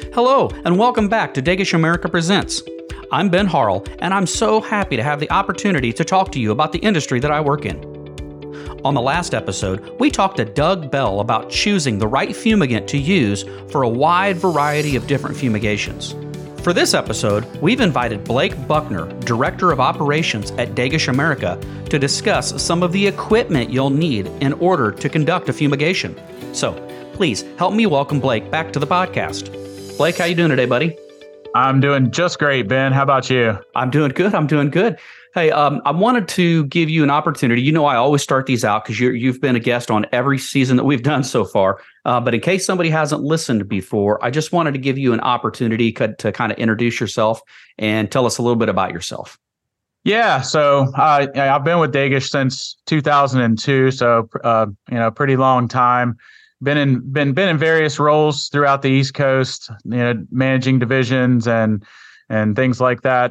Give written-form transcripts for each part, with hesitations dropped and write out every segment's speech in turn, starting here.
Hello, and welcome back to Dagish America Presents. I'm Ben Harrell, and I'm so happy to have the opportunity to talk to you about the industry that I work in. On the last episode, we talked to Doug Bell about choosing the right fumigant to use for a wide variety of different fumigations. For this episode, we've invited Blake Buckner, Director of Operations at Dagish America, to discuss some of the equipment you'll need in order to conduct a fumigation. So, please help me welcome Blake back to the podcast. Blake, how you doing today, buddy? I'm doing just great, Ben. How about you? I'm doing good. Hey, I wanted to give you an opportunity. You know, I always start these out because you've been a guest on every season that we've done so far. But in case somebody hasn't listened before, I just wanted to give you an opportunity to kind of introduce yourself and tell us a little bit about yourself. Yeah, so I've been with Dagish since 2002, so pretty long time. Been in various roles throughout the East Coast, managing divisions and things like that.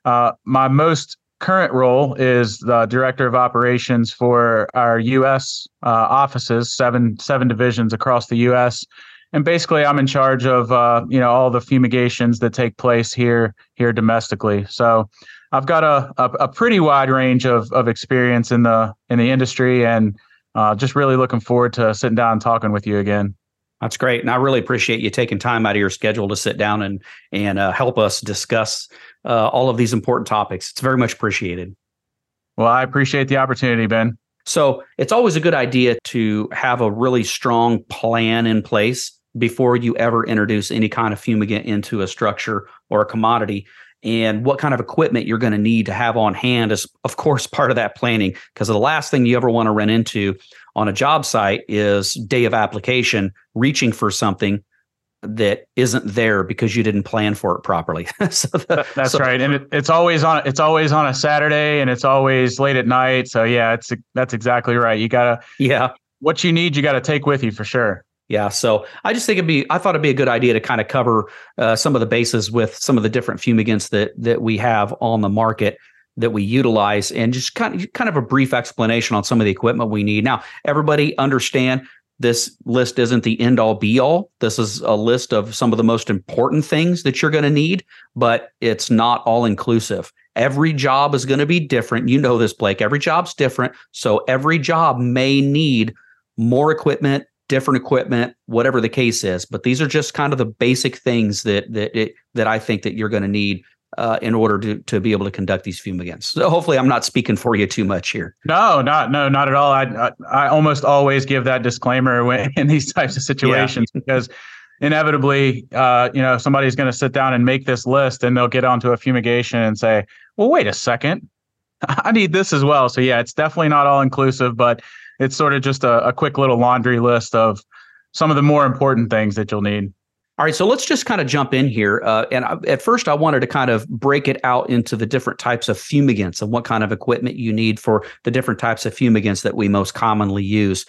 My most current role is the Director of Operations for our U.S. Offices, seven divisions across the U.S. And basically, I'm in charge of all the fumigations that take place here domestically. So I've got a pretty wide range of experience in the industry, and just really looking forward to sitting down and talking with you again. That's great. And I really appreciate you taking time out of your schedule to sit down and help us discuss all of these important topics. It's very much appreciated. Well, I appreciate the opportunity, Ben. So it's always a good idea to have a really strong plan in place before you ever introduce any kind of fumigant into a structure or a commodity. And what kind of equipment you're going to need to have on hand is, of course, part of that planning, because the last thing you ever want to run into on a job site is day of application, reaching for something that isn't there because you didn't plan for it properly. That's right. And it's always on a Saturday, and it's always late at night. So yeah, that's exactly right. What you need, you got to take with you for sure. Yeah, so I just think I thought it'd be a good idea to kind of cover some of the bases with some of the different fumigants that we have on the market that we utilize, and just kind of a brief explanation on some of the equipment we need. Now, everybody understand this list isn't the end all be all. This is a list of some of the most important things that you're going to need, but it's not all inclusive. Every job is going to be different. You know this, Blake. Every job's different. So every job may need more equipment, different equipment, whatever the case is. But these are just kind of the basic things that I think that you're going to need in order to be able to conduct these fumigants. So hopefully I'm not speaking for you too much here. No, not at all. I almost always give that disclaimer in these types of situations, because inevitably, somebody's going to sit down and make this list, and they'll get onto a fumigation and say, well, wait a second, I need this as well. So yeah, it's definitely not all inclusive, but it's sort of just a quick little laundry list of some of the more important things that you'll need. All right, so let's just kind of jump in here. At first, I wanted to kind of break it out into the different types of fumigants and what kind of equipment you need for the different types of fumigants that we most commonly use.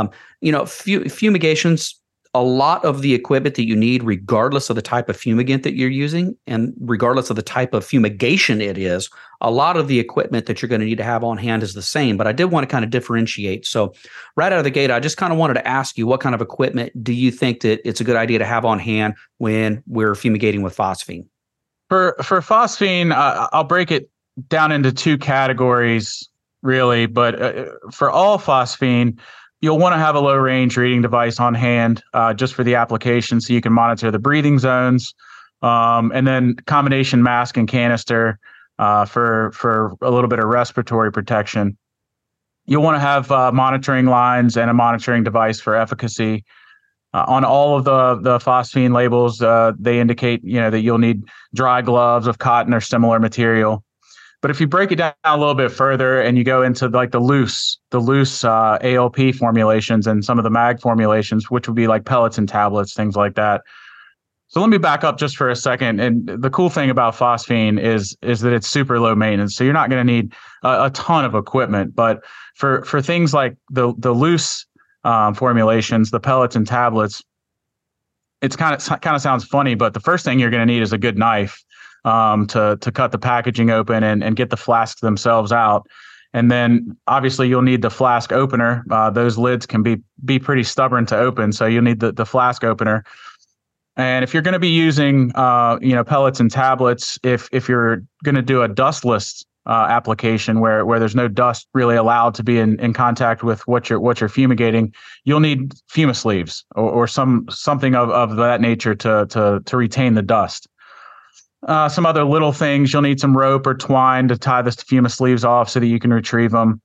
Fumigations, a lot of the equipment that you need, regardless of the type of fumigant that you're using and regardless of the type of fumigation it is, a lot of the equipment that you're going to need to have on hand is the same. But I did want to kind of differentiate. So right out of the gate, I just kind of wanted to ask you, what kind of equipment do you think that it's a good idea to have on hand when we're fumigating with phosphine? For phosphine, I'll break it down into two categories, really. But for all phosphine, you'll want to have a low range reading device on hand just for the application, so you can monitor the breathing zones, and then combination mask and canister for a little bit of respiratory protection. You'll want to have monitoring lines and a monitoring device for efficacy. On all of the phosphine labels, they indicate that you'll need dry gloves of cotton or similar material. But if you break it down a little bit further and you go into like the loose ALP formulations and some of the mag formulations, which would be like pellets and tablets, things like that. So let me back up just for a second. And the cool thing about phosphine is that it's super low maintenance. So you're not going to need a ton of equipment. But for things like the loose formulations, the pellets and tablets, it's kind of sounds funny, but the first thing you're going to need is a good knife to cut the packaging open and get the flasks themselves out. And then obviously you'll need the flask opener. Those lids can be pretty stubborn to open, so you'll need the flask opener. And if you're going to be using, pellets and tablets, if you're going to do a dustless application where there's no dust really allowed to be in contact with what you're fumigating, you'll need fumosleeves or something of that nature to retain the dust. Some other little things, you'll need some rope or twine to tie the fumosleeves off so that you can retrieve them.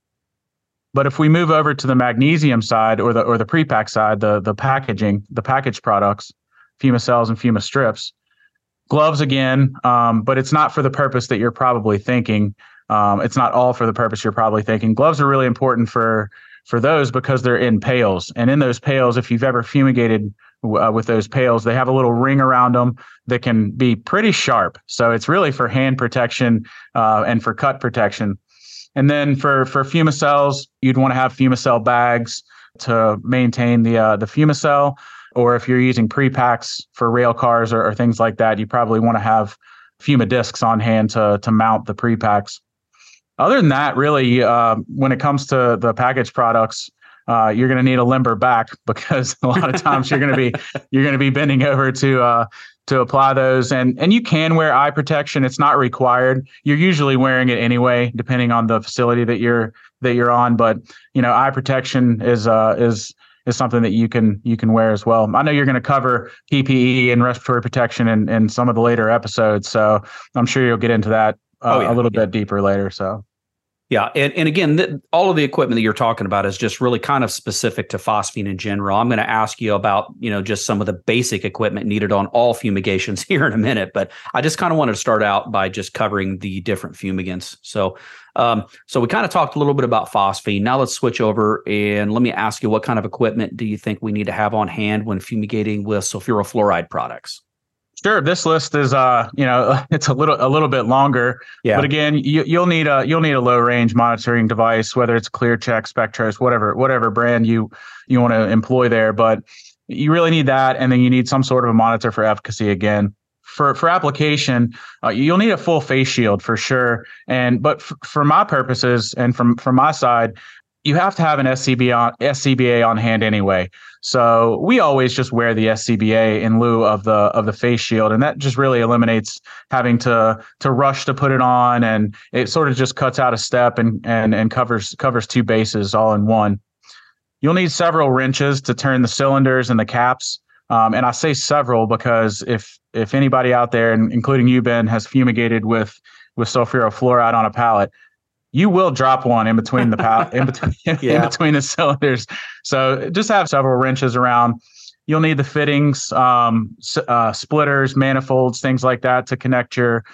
But if we move over to the magnesium side or the pre-pack side, the packaging, the packaged products, Fumacells and Fumastrips, gloves again, but it's not for the purpose that you're probably thinking. It's not all for the purpose you're probably thinking. Gloves are really important for those because they're in pails. And in those pails, if you've ever fumigated with those pails, they have a little ring around them that can be pretty sharp. So it's really for hand protection and for cut protection. And then for Fumacells, you'd want to have Fumacell bags to maintain the Fumacell. Or if you're using pre-packs for rail cars or things like that, you probably want to have Fuma discs on hand to mount the pre-packs. Other than that, really, when it comes to the packaged products, you're going to need a limber back because a lot of times you're going to be bending over to apply those. And you can wear eye protection. It's not required. You're usually wearing it anyway, depending on the facility that you're on. But eye protection is something that you can wear as well. I know you're going to cover PPE and respiratory protection in some of the later episodes, so I'm sure you'll get into that a little bit deeper later. So. Yeah. And again, all of the equipment that you're talking about is just really kind of specific to phosphine in general. I'm going to ask you about, just some of the basic equipment needed on all fumigations here in a minute, but I just kind of wanted to start out by just covering the different fumigants. So we kind of talked a little bit about phosphine. Now let's switch over and let me ask you, what kind of equipment do you think we need to have on hand when fumigating with sulfurofluoride products? Sure. This list is, it's a little bit longer. Yeah. But again, you'll need a low range monitoring device, whether it's ClearCheck, Spectros, whatever brand you want to employ there. But you really need that, and then you need some sort of a monitor for efficacy again. For application, you'll need a full face shield for sure. But for my purposes and from my side, you have to have an SCBA on hand anyway. So we always just wear the SCBA in lieu of the face shield, and that just really eliminates having to rush to put it on, and it sort of just cuts out a step and covers two bases all in one. You'll need several wrenches to turn the cylinders and the caps. And I say several because if anybody out there, including you, Ben, has fumigated with sulfurofluoride on a pallet, you will drop one in between the in between the cylinders. So just have several wrenches around. You'll need the fittings, splitters, manifolds, things like that to connect your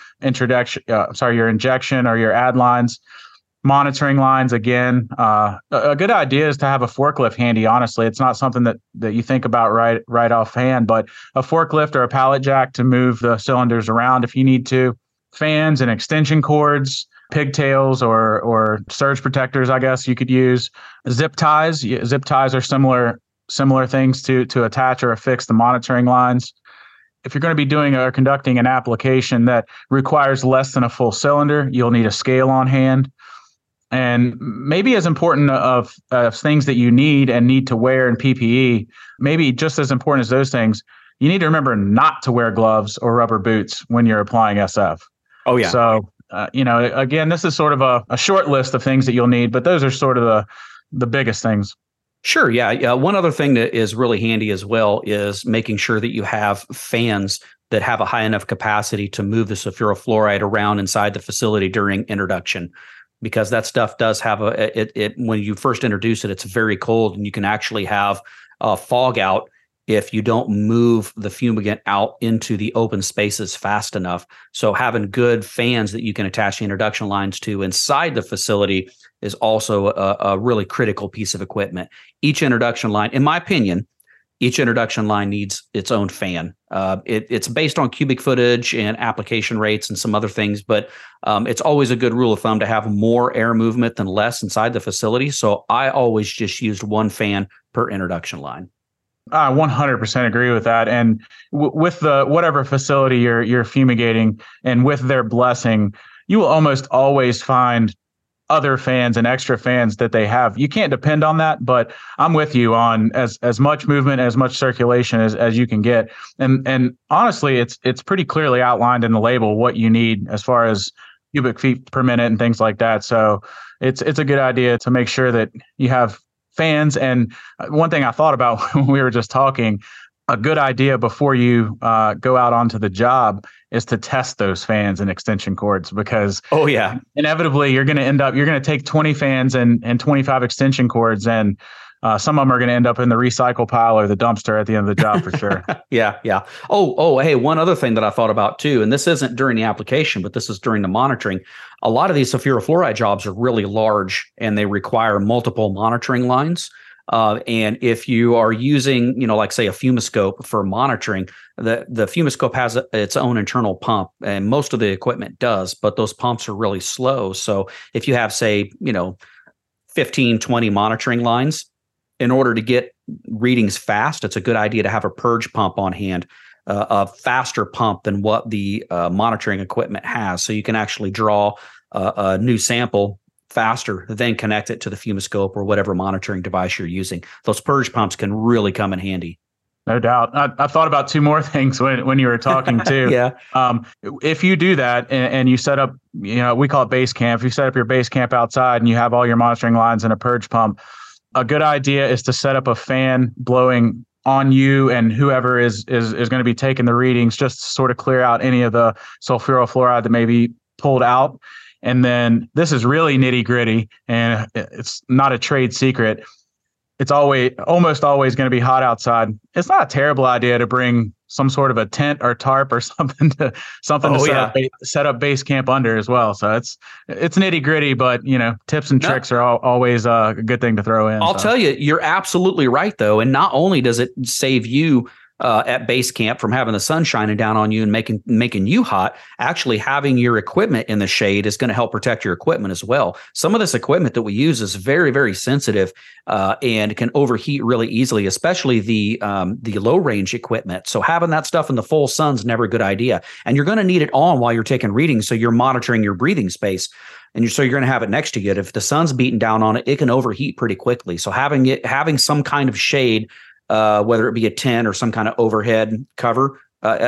injection or your add lines. Monitoring lines, again, a good idea is to have a forklift handy. Honestly, it's not something that you think about right offhand, but a forklift or a pallet jack to move the cylinders around if you need to. Fans and extension cords, pigtails or surge protectors, I guess you could use. Zip ties. Zip ties are similar things to attach or affix the monitoring lines. If you're going to be doing or conducting an application that requires less than a full cylinder, you'll need a scale on hand. And maybe as important of things that you need to wear in PPE, maybe just as important as those things, you need to remember not to wear gloves or rubber boots when you're applying SF. Oh, yeah. So, again, this is sort of a short list of things that you'll need, but those are sort of the biggest things. Sure. Yeah. One other thing that is really handy as well is making sure that you have fans that have a high enough capacity to move the sulfurofluoride around inside the facility during introduction, because that stuff does have when you first introduce it, it's very cold, and you can actually have a fog out if you don't move the fumigant out into the open spaces fast enough. So having good fans that you can attach the introduction lines to inside the facility is also a really critical piece of equipment. Each introduction line, in my opinion, each introduction line needs its own fan. It's based on cubic footage and application rates and some other things, but it's always a good rule of thumb to have more air movement than less inside the facility. So I always just used one fan per introduction line. I 100% agree with that. And with whatever facility you're fumigating, and with their blessing, you will almost always find other fans and extra fans that they have. You can't depend on that, but I'm with you on as much movement, as much circulation as you can get. And honestly, it's pretty clearly outlined in the label what you need as far as cubic feet per minute and things like that. So it's a good idea to make sure that you have fans. And one thing I thought about when we were just talking, a good idea before you go out onto the job is to test those fans and extension cords, because inevitably you're going to take 20 fans and 25 extension cords, and some of them are going to end up in the recycle pile or the dumpster at the end of the job for sure. Yeah. Oh, hey, one other thing that I thought about too, and this isn't during the application, but this is during the monitoring. A lot of these sulfurofluoride jobs are really large and they require multiple monitoring lines. And if you are using, like say a fumoscope for monitoring, the fumoscope has its own internal pump, and most of the equipment does, but those pumps are really slow. So if you have, say, 15, 20 monitoring lines, in order to get readings fast, it's a good idea to have a purge pump on hand, a faster pump than what the monitoring equipment has. So you can actually draw a new sample faster, then connect it to the fumoscope or whatever monitoring device you're using. Those purge pumps can really come in handy. No doubt. I thought about two more things when you were talking too. Yeah. If you do that and you set up, we call it base camp. If you set up your base camp outside and you have all your monitoring lines and a purge pump, a good idea is to set up a fan blowing on you and whoever is going to be taking the readings, just to sort of clear out any of the sulfurofluoride that may be pulled out. And then this is really nitty gritty, and it's not a trade secret. It's almost always going to be hot outside. It's not a terrible idea to bring some sort of a tent or tarp or something to set up base camp under as well. So it's nitty gritty, but tips and tricks are always a good thing to throw in. I'll tell you, you're absolutely right though. And not only does it save you at base camp from having the sun shining down on you and making you hot, actually having your equipment in the shade is going to help protect your equipment as well. Some of this equipment that we use is very, very sensitive and can overheat really easily, especially the low range equipment. So having that stuff in the full sun's never a good idea. And you're going to need it on while you're taking readings, so you're monitoring your breathing space. And so you're going to have it next to you. And if the sun's beating down on it, it can overheat pretty quickly. So having some kind of shade, whether it be a tent or some kind of overhead cover,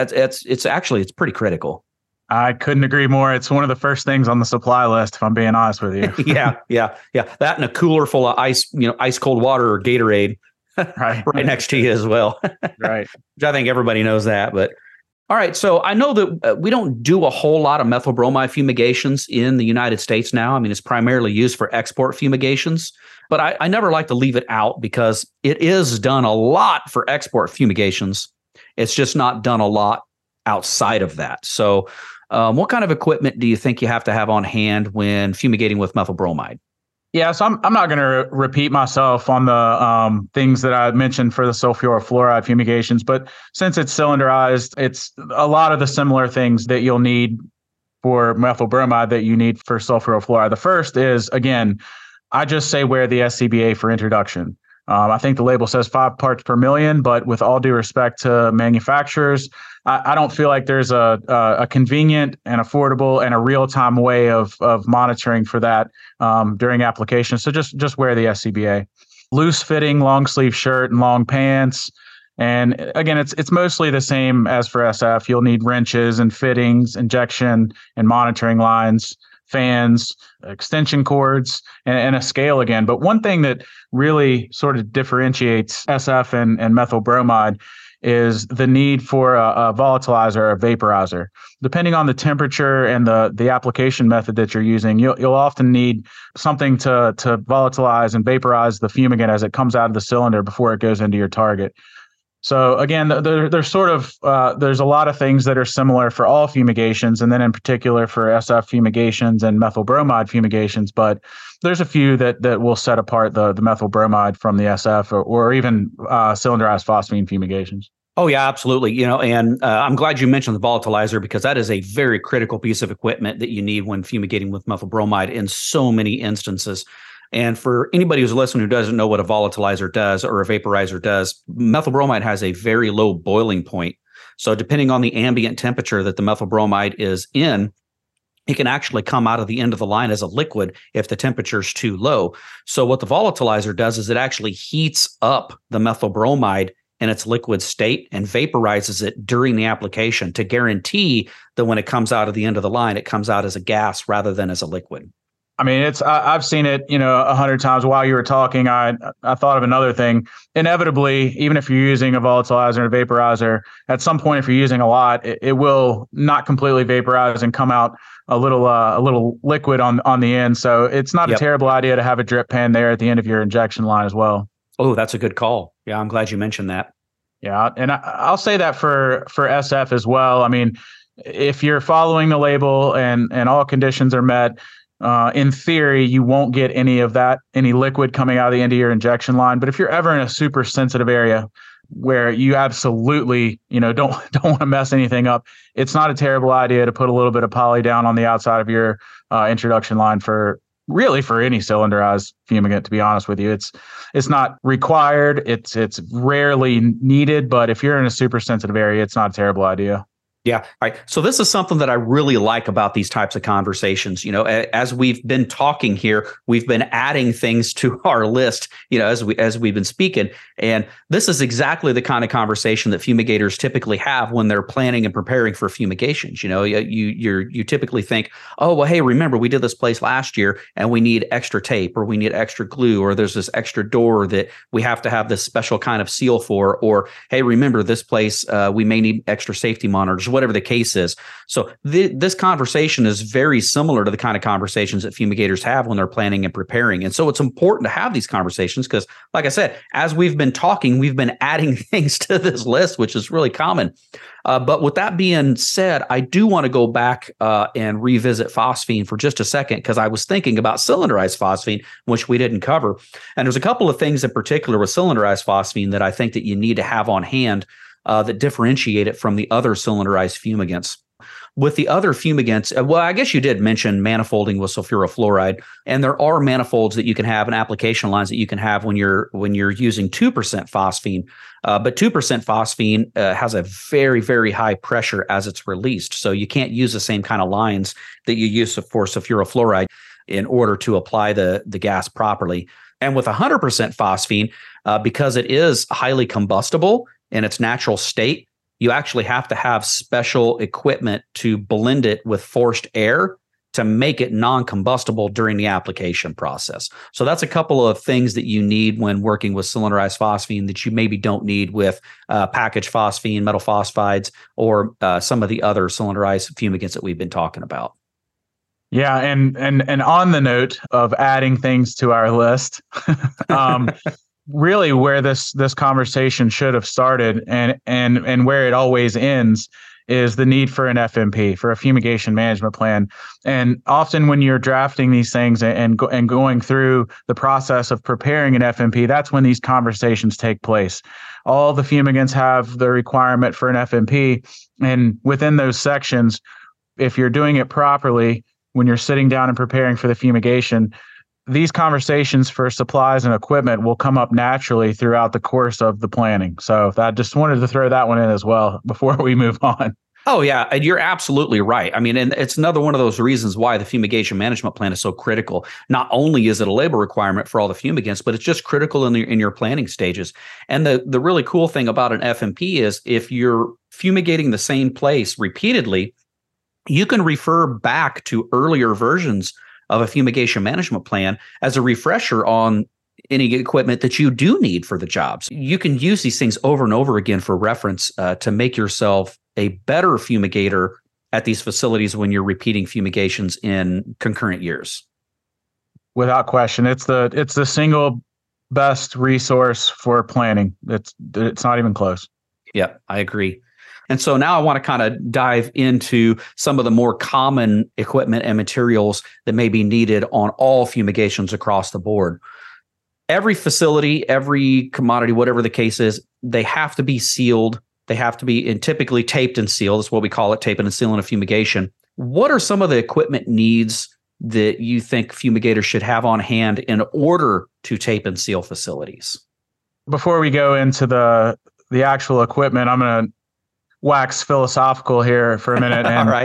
it's pretty critical. I couldn't agree more. It's one of the first things on the supply list, if I'm being honest with you. Yeah. That and a cooler full of ice cold water or Gatorade right next to you as well. Right. Which I think everybody knows that. But all right. So I know that we don't do a whole lot of methyl bromide fumigations in the United States now. I mean, it's primarily used for export fumigations. But I never like to leave it out because it is done a lot for export fumigations. It's just not done a lot outside of that. So what kind of equipment do you think you have to have on hand when fumigating with methyl bromide? Yeah, so I'm not going to repeat myself on the things that I mentioned for the sulfurofluoride fumigations, but since it's cylinderized, it's a lot of the similar things that you'll need for methyl bromide that you need for sulfurofluoride. The first is, again, I just say wear the SCBA for introduction. I think the label says 5 parts per million, but with all due respect to manufacturers, I don't feel like there's a convenient and affordable and a real-time way of monitoring for that during application. So just wear the SCBA. Loose fitting, long sleeve shirt and long pants. And again, it's mostly the same as for SF. You'll need wrenches and fittings, injection and monitoring lines, fans, extension cords, and a scale again. But one thing that really sort of differentiates SF and methyl bromide is the need for a volatilizer or a vaporizer. Depending on the temperature and the application method that you're using, you'll often need something to volatilize and vaporize the fumigant as it comes out of the cylinder before it goes into your target. So again, there's sort of there's a lot of things that are similar for all fumigations, and then in particular for SF fumigations and methyl bromide fumigations. But there's a few that will set apart the methyl bromide from the SF or even cylinderized phosphine fumigations. Oh yeah, absolutely. And I'm glad you mentioned the volatilizer, because that is a very critical piece of equipment that you need when fumigating with methyl bromide in so many instances. And for anybody who's listening who doesn't know what a volatilizer does or a vaporizer does, methyl bromide has a very low boiling point. So depending on the ambient temperature that the methyl bromide is in, it can actually come out of the end of the line as a liquid if the temperature is too low. So what the volatilizer does is it actually heats up the methyl bromide in its liquid state and vaporizes it during the application to guarantee that when it comes out of the end of the line, it comes out as a gas rather than as a liquid. I mean, I've seen it, 100 times. While you were talking, I thought of another thing. Inevitably, even if you're using a volatilizer and a vaporizer, at some point, if you're using a lot, it will not completely vaporize and come out a little liquid on the end. So it's not a terrible idea to have a drip pan there at the end of your injection line as well. Oh, that's a good call. Yeah, I'm glad you mentioned that. Yeah, and I'll say that for SF as well. I mean, if you're following the label and all conditions are met, in theory, you won't get any liquid coming out of the end of your injection line. But if you're ever in a super sensitive area where you absolutely, don't want to mess anything up, it's not a terrible idea to put a little bit of poly down on the outside of your introduction line for any cylinderized fumigant. To be honest with you, it's not required. It's rarely needed, but if you're in a super sensitive area, it's not a terrible idea. Yeah. All right. So this is something that I really like about these types of conversations. As we've been talking here, we've been adding things to our list, as we've been speaking. And this is exactly the kind of conversation that fumigators typically have when they're planning and preparing for fumigations. You typically think, oh, well, hey, remember we did this place last year and we need extra tape, or we need extra glue, or there's this extra door that we have to have this special kind of seal for, or hey, remember this place, we may need extra safety monitors, whatever the case is. So this conversation is very similar to the kind of conversations that fumigators have when they're planning and preparing. And so it's important to have these conversations because, like I said, as we've been talking, we've been adding things to this list, which is really common. But with that being said, I do want to go back and revisit phosphine for just a second, because I was thinking about cylinderized phosphine, which we didn't cover. And there's a couple of things in particular with cylinderized phosphine that I think that you need to have on hand that differentiate it from the other cylinderized fumigants. With the other fumigants, well, I guess you did mention manifolding with sulfurofluoride, and there are manifolds that you can have and application lines that you can have when you're using 2% phosphine. But 2% phosphine has a very, very high pressure as it's released, so you can't use the same kind of lines that you use for sulfurofluoride in order to apply the gas properly. And with 100% phosphine, because it is highly combustible in its natural state, you actually have to have special equipment to blend it with forced air to make it non-combustible during the application process. So that's a couple of things that you need when working with cylinderized phosphine that you maybe don't need with packaged phosphine, metal phosphides, or some of the other cylinderized fumigants that we've been talking about. Yeah, and on the note of adding things to our list, really where this conversation should have started and where it always ends is the need for an FMP, for a fumigation management plan. And often when you're drafting these things and going through the process of preparing an FMP, that's when these conversations take place. All the fumigants have the requirement for an FMP, and within those sections, if you're doing it properly, when you're sitting down and preparing for the fumigation, these conversations for supplies and equipment will come up naturally throughout the course of the planning. So I just wanted to throw that one in as well before we move on. Oh, yeah, and you're absolutely right. I mean, and it's another one of those reasons why the fumigation management plan is so critical. Not only is it a labor requirement for all the fumigants, but it's just critical in your planning stages. And the really cool thing about an FMP is if you're fumigating the same place repeatedly, you can refer back to earlier versions of a fumigation management plan as a refresher on any equipment that you do need for the jobs. You can use these things over and over again for reference to make yourself a better fumigator at these facilities when you're repeating fumigations in concurrent years. Without question, it's the single best resource for planning. It's not even close. Yeah, I agree. And so now I want to kind of dive into some of the more common equipment and materials that may be needed on all fumigations across the board. Every facility, every commodity, whatever the case is, they have to be sealed. They have to be typically taped and sealed. That's what we call it, taping and sealing a fumigation. What are some of the equipment needs that you think fumigators should have on hand in order to tape and seal facilities? Before we go into the actual equipment, I'm going to wax philosophical here for a minute. And all right.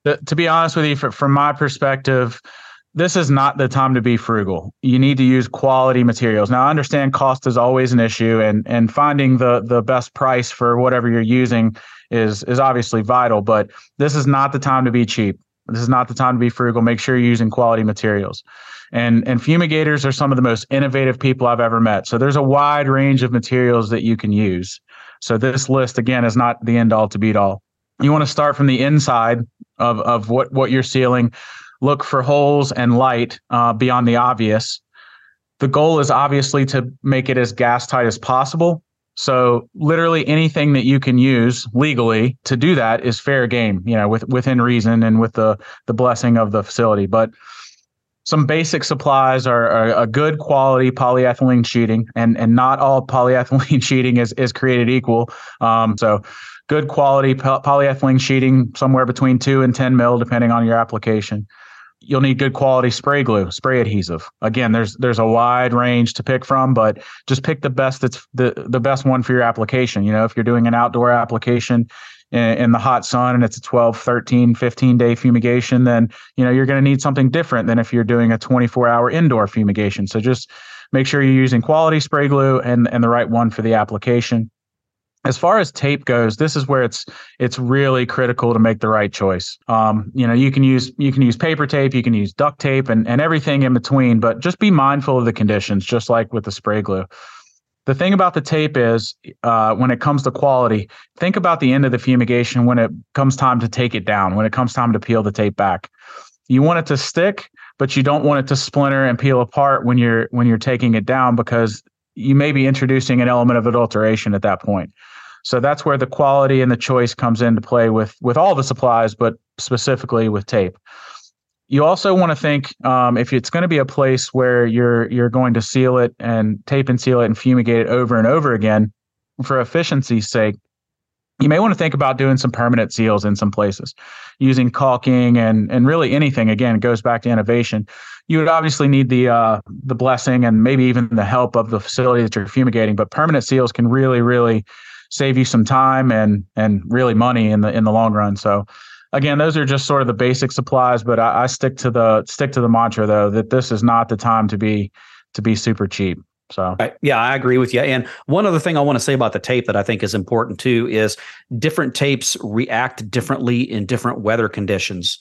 To be honest with you, from my perspective, this is not the time to be frugal. You need to use quality materials. Now, I understand cost is always an issue, and finding the best price for whatever you're using is obviously vital, but this is not the time to be cheap. This is not the time to be frugal. Make sure you're using quality materials. And fumigators are some of the most innovative people I've ever met. So there's a wide range of materials that you can use. So this list, again, is not the end all to beat all. You want to start from the inside of what you're sealing. Look for holes and light beyond the obvious. The goal is obviously to make it as gas tight as possible. So literally anything that you can use legally to do that is fair game, within reason and with the blessing of the facility. But some basic supplies are a good quality polyethylene sheeting, and not all polyethylene sheeting is created equal. So good quality polyethylene sheeting, somewhere between 2 and 10 mil, depending on your application. You'll need good quality spray glue, spray adhesive. Again, there's a wide range to pick from, but just pick the best that's the best one for your application. If you're doing an outdoor application in the hot sun and it's a 12, 13, 15-day fumigation, then you're going to need something different than if you're doing a 24-hour indoor fumigation. So just make sure you're using quality spray glue and the right one for the application. As far as tape goes, this is where it's really critical to make the right choice. You can use paper tape, you can use duct tape, and everything in between, but just be mindful of the conditions, just like with the spray glue. The thing about the tape is, when it comes to quality, think about the end of the fumigation when it comes time to take it down, when it comes time to peel the tape back. You want it to stick, but you don't want it to splinter and peel apart when you're taking it down, because you may be introducing an element of adulteration at that point. So that's where the quality and the choice comes into play with all the supplies, but specifically with tape. You also want to think, if it's going to be a place where you're going to seal it and tape and seal it and fumigate it over and over again, for efficiency's sake, you may want to think about doing some permanent seals in some places, using caulking and really anything. Again, it goes back to innovation. You would obviously need the blessing and maybe even the help of the facility that you're fumigating, but permanent seals can really, really save you some time and really money in the long run. So again, those are just sort of the basic supplies, but I stick to the mantra though, that this is not the time to be super cheap. So yeah, I agree with you. And one other thing I want to say about the tape that I think is important too is different tapes react differently in different weather conditions.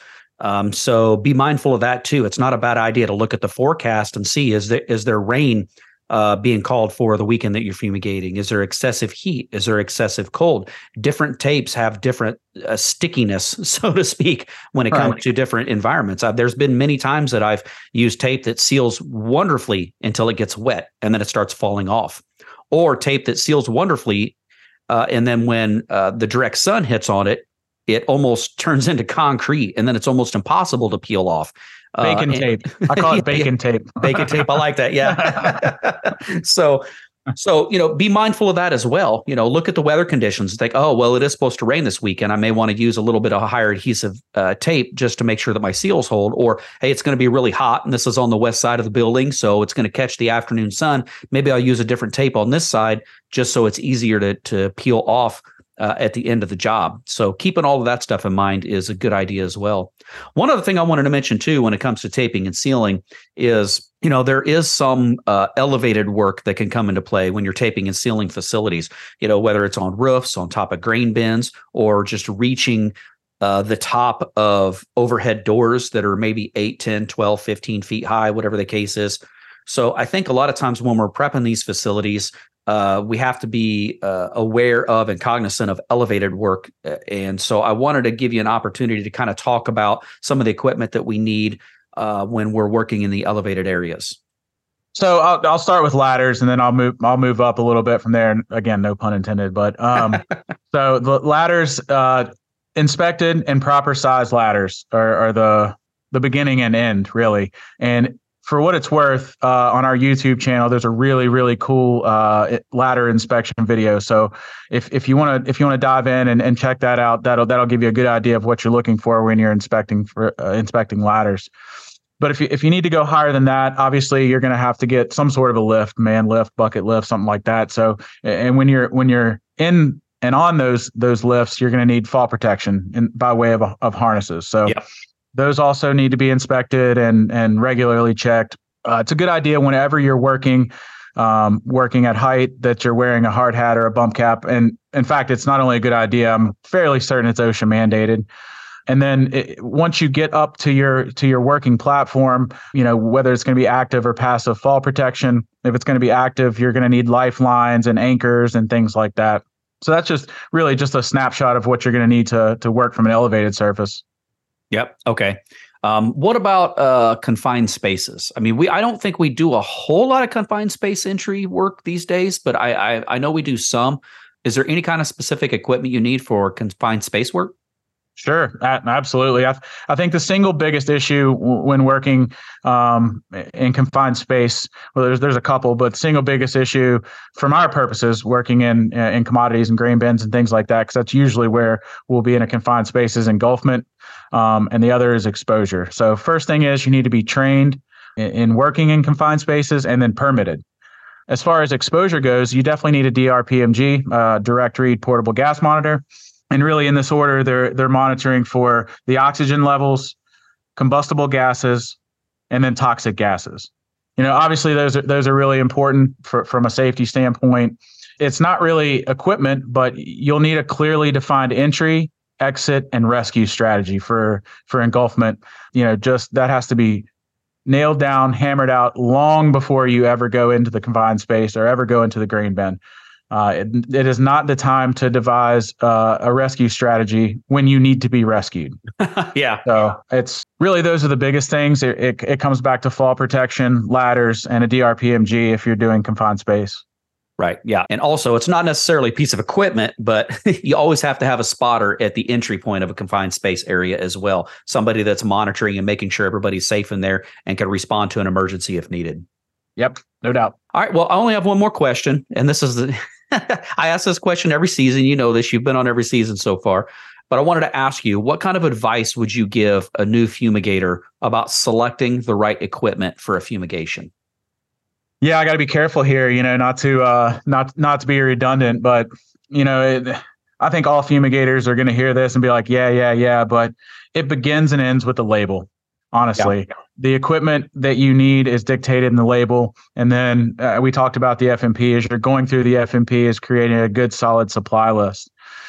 So be mindful of that too. It's not a bad idea to look at the forecast and see, is there rain being called for the weekend that you're fumigating? Is there excessive heat? Is there excessive cold? Different tapes have different stickiness, so to speak, when it comes to different environments. There's been many times that I've used tape that seals wonderfully until it gets wet and then it starts falling off, or tape that seals wonderfully and then when the direct sun hits on it, it almost turns into concrete and then it's almost impossible to peel off. Bacon tape. I call it bacon tape. Bacon tape. I like that. Yeah. So, be mindful of that as well. Look at the weather conditions. Think, oh, well, it is supposed to rain this weekend. I may want to use a little bit of a higher adhesive tape just to make sure that my seals hold. Or, hey, it's going to be really hot and this is on the west side of the building, so it's going to catch the afternoon sun. Maybe I'll use a different tape on this side just so it's easier to peel off at the end of the job. So keeping all of that stuff in mind is a good idea as well. One other thing I wanted to mention too, when it comes to taping and sealing is, there is some elevated work that can come into play when you're taping and sealing facilities, whether it's on roofs, on top of grain bins, or just reaching the top of overhead doors that are maybe 8, 10, 12, 15 feet high, whatever the case is. So I think a lot of times when we're prepping these facilities, we have to be aware of and cognizant of elevated work. And so I wanted to give you an opportunity to kind of talk about some of the equipment that we need when we're working in the elevated areas. So I'll start with ladders and then I'll move up a little bit from there. And again, no pun intended, but so the ladders, inspected and proper size ladders are the beginning and end really. And for what it's worth, on our YouTube channel, there's a really, really cool ladder inspection video. So if you want to dive in and check that out, that'll give you a good idea of what you're looking for when you're inspecting ladders. But if you need to go higher than that, obviously you're going to have to get some sort of a lift, man lift, bucket lift, something like that. So and when you're in And on those lifts, you're going to need fall protection by way of harnesses. So Yep. those also need to be inspected and regularly checked. It's a good idea whenever you're working at height that you're wearing a hard hat or a bump cap. And in fact, it's not only a good idea, I'm fairly certain it's OSHA mandated. And then once you get up to your working platform, whether it's going to be active or passive fall protection, if it's going to be active, you're going to need lifelines and anchors and things like that. So that's just really just a snapshot of what you're going to need to work from an elevated surface. Yep. Okay. What about confined spaces? I mean, I don't think we do a whole lot of confined space entry work these days, but I know we do some. Is there any kind of specific equipment you need for confined space work? Sure, absolutely. I think the single biggest issue when working in confined space, well, there's a couple, but the single biggest issue from our purposes, working in commodities and grain bins and things like that, because that's usually where we'll be in a confined space, is engulfment, and the other is exposure. So first thing is you need to be trained in working in confined spaces and then permitted. As far as exposure goes, you definitely need a DRPMG, direct read portable gas monitor. And really, in this order, they're monitoring for the oxygen levels, combustible gases, and then toxic gases. Obviously, those are really important from a safety standpoint. It's not really equipment, but you'll need a clearly defined entry, exit, and rescue strategy for engulfment. Just that has to be nailed down, hammered out long before you ever go into the confined space or ever go into the grain bin. It is not the time to devise a rescue strategy when you need to be rescued. Yeah. So it's really, those are the biggest things. It comes back to fall protection, ladders, and a DRPMG if you're doing confined space. Right. Yeah. And also, it's not necessarily a piece of equipment, but you always have to have a spotter at the entry point of a confined space area as well. Somebody that's monitoring and making sure everybody's safe in there and can respond to an emergency if needed. Yep. No doubt. All right. Well, I only have one more question. And this is I ask this question every season. You know this. You've been on every season so far. But I wanted to ask you, what kind of advice would you give a new fumigator about selecting the right equipment for a fumigation? Yeah, I got to be careful here, not to be redundant, but I think all fumigators are going to hear this and be like, yeah, but it begins and ends with the label. Honestly, yeah. The equipment that you need is dictated in the label. And then we talked about the FMP. As you're going through the FMP, is creating a good solid supply list.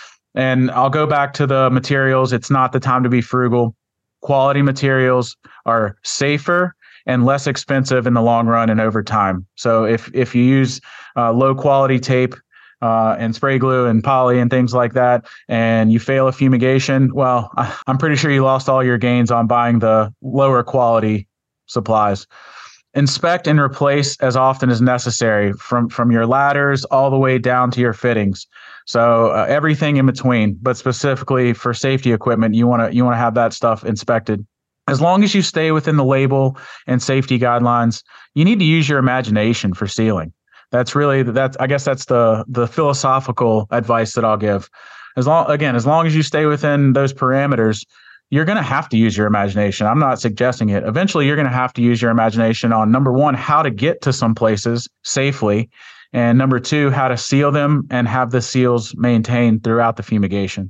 And I'll go back to the materials. It's not the time to be frugal. Quality materials are safer and less expensive in the long run and over time. So if you use low quality tape and spray glue and poly and things like that, and you fail a fumigation, well, I'm pretty sure you lost all your gains on buying the lower quality supplies. Inspect and replace as often as necessary, from your ladders all the way down to your fittings. So everything in between, but specifically for safety equipment, you want to have that stuff inspected. As long as you stay within the label and safety guidelines, you need to use your imagination for sealing. I guess that's the philosophical advice that I'll give. As long as you stay within those parameters, you're going to have to use your imagination. I'm not suggesting it. Eventually, you're going to have to use your imagination on, number one, how to get to some places safely, and number two, how to seal them and have the seals maintained throughout the fumigation.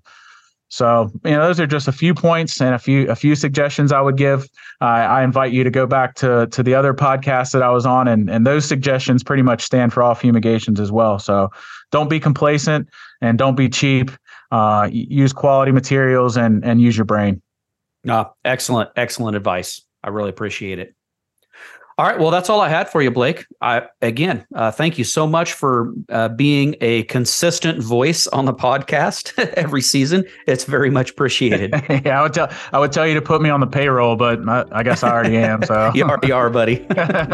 So, those are just a few points and a few suggestions I would give. I invite you to go back to the other podcasts that I was on, and those suggestions pretty much stand for all fumigations as well. So don't be complacent and don't be cheap. Use quality materials and use your brain. Excellent advice. I really appreciate it. All right. Well, that's all I had for you, Blake. Thank you so much for being a consistent voice on the podcast every season. It's very much appreciated. Yeah, I would tell you to put me on the payroll, but I guess I already am. So you already are, buddy.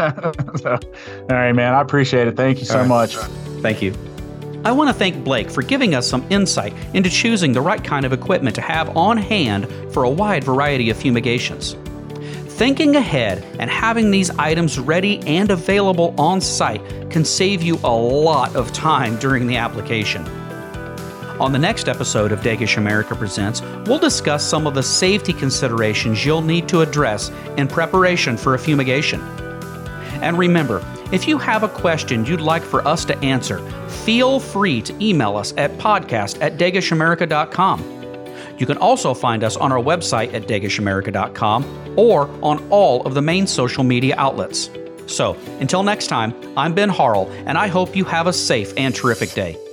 All right, man. I appreciate it. Thank you so much. Thank you. I want to thank Blake for giving us some insight into choosing the right kind of equipment to have on hand for a wide variety of fumigations. Thinking ahead and having these items ready and available on site can save you a lot of time during the application. On the next episode of Dagish America Presents, we'll discuss some of the safety considerations you'll need to address in preparation for a fumigation. And remember, If you have a question you'd like for us to answer, feel free to email us at podcast@dagishamerica.com. You can also find us on our website at dagishamerica.com or on all of the main social media outlets. So, until next time, I'm Ben Harrell, and I hope you have a safe and terrific day.